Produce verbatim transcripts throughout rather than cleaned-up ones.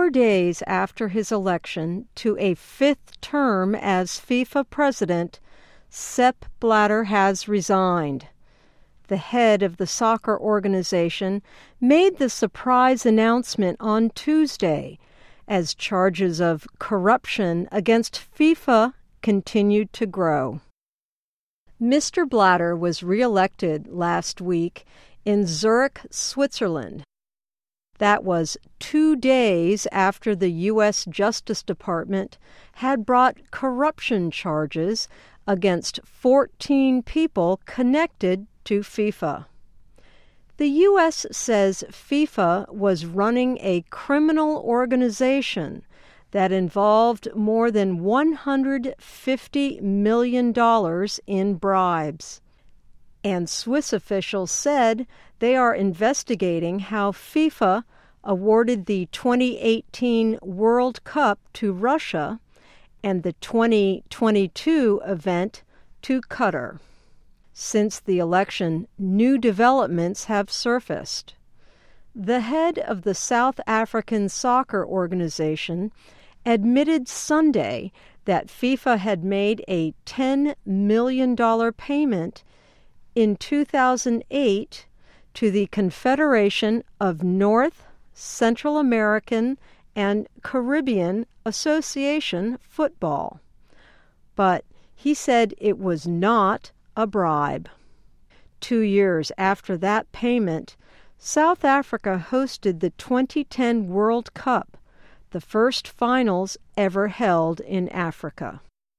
four days after his election to a fifth term as FIFA president, Sepp Blatter has resigned. The head of the soccer organization made the surprise announcement on Tuesday as charges of corruption against FIFA continued to grow. Mister Blatter was re-elected last week in Zurich, Switzerland. That was two days after the U S Justice Department had brought corruption charges against fourteen people connected to FIFA. The U S says FIFA was running a criminal organization that involved more than one hundred fifty million dollars in bribes. And Swiss officials said they are investigating how FIFA awarded the twenty eighteen World Cup to Russia and the twenty twenty-two event to Qatar. Since the election, new developments have surfaced. The head of the South African soccer organization admitted Sunday that FIFA had made a ten million dollars payment in two thousand eight to the Confederation of North, Central American, and Caribbean Association Football. But he said it was not a bribe. Two years after that payment, South Africa hosted the twenty ten World Cup, the first finals ever held in Africa.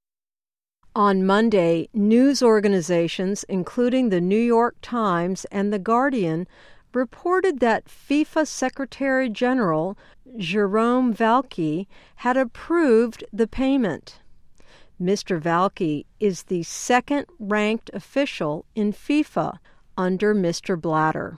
On Monday, news organizations, including the New York Times and The Guardian, reported that FIFA Secretary General Jerome Valcke had approved the payment. Mister Valcke is the second-ranked official in FIFA under Mister Blatter.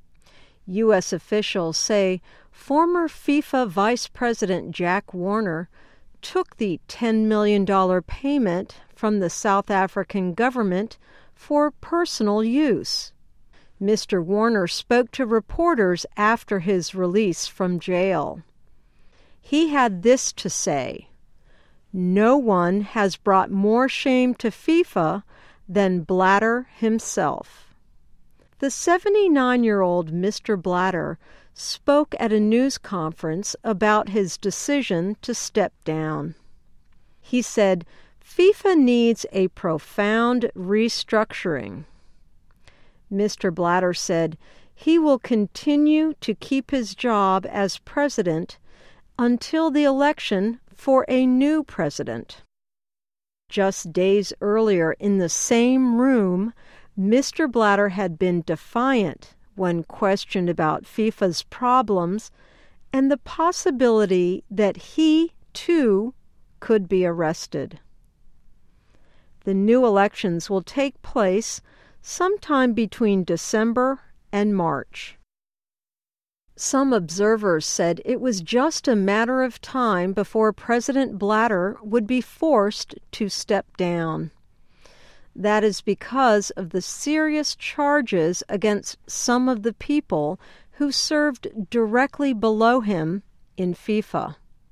U S officials say former FIFA Vice President Jack Warner took the ten million dollars payment from the South African government for personal use. Mister Warner spoke to reporters after his release from jail. He had this to say: "No one has brought more shame to FIFA than Blatter himself." The seventy-nine-year-old Mister Blatter spoke at a news conference about his decision to step down. He said, "FIFA needs a profound restructuring." Mister Blatter said he will continue to keep his job as president until the election for a new president. Just days earlier in the same room, Mister Blatter had been defiant when questioned about FIFA's problems and the possibility that he, too, could be arrested. The new elections will take place sometime between December and March. Some observers said it was just a matter of time before President Blatter would be forced to step down. That is because of the serious charges against some of the people who served directly below him in FIFA.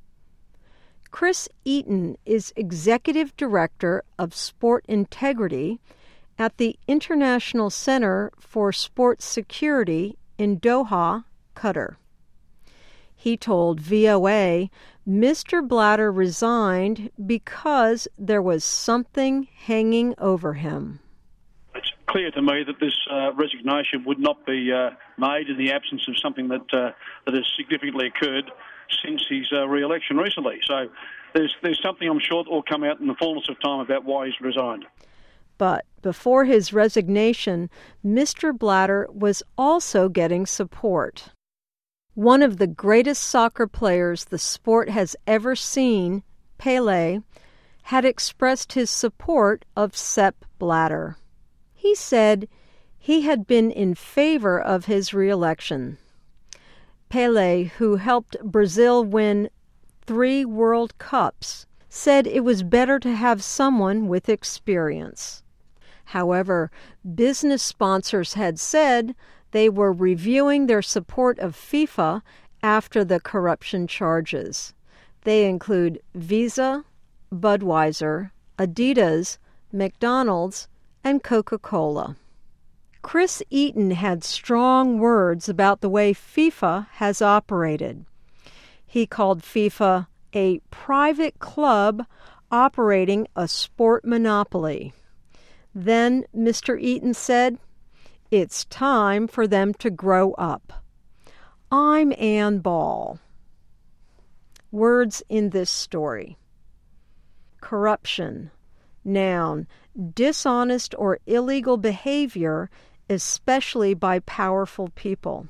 Chris Eaton is Executive Director of Sport Integrity at the International Center for Sports Security in Doha, Qatar. He told V O A Mister Blatter resigned because there was something hanging over him. It's clear to me that this uh, resignation would not be uh, made in the absence of something that uh, that has significantly occurred since his uh, re-election recently. So there's there's something I'm sure that will come out in the fullness of time about why he's resigned. But before his resignation, Mister Blatter was also getting support. One of the greatest soccer players the sport has ever seen, Pelé, had expressed his support of Sepp Blatter. He said he had been in favor of his re-election. Pelé, who helped Brazil win three World Cups, said it was better to have someone with experience. However, business sponsors had said they were reviewing their support of FIFA after the corruption charges. They include Visa, Budweiser, Adidas, McDonald's, and Coca-Cola. Chris Eaton had strong words about the way FIFA has operated. He called FIFA a private club operating a sport monopoly. Then Mister Eaton said, "It's time for them to grow up." I'm Ann Ball. Words in this story. Corruption. Noun, dishonest or illegal behavior, especially by powerful people.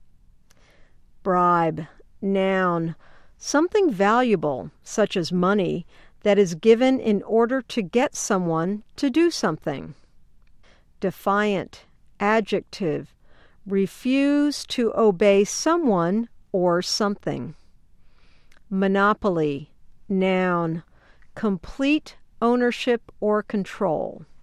Bribe. Noun, something valuable, such as money, that is given in order to get someone to do something. Defiant. Adjective, refuse to obey someone or something. Monopoly. Noun, complete ownership or control.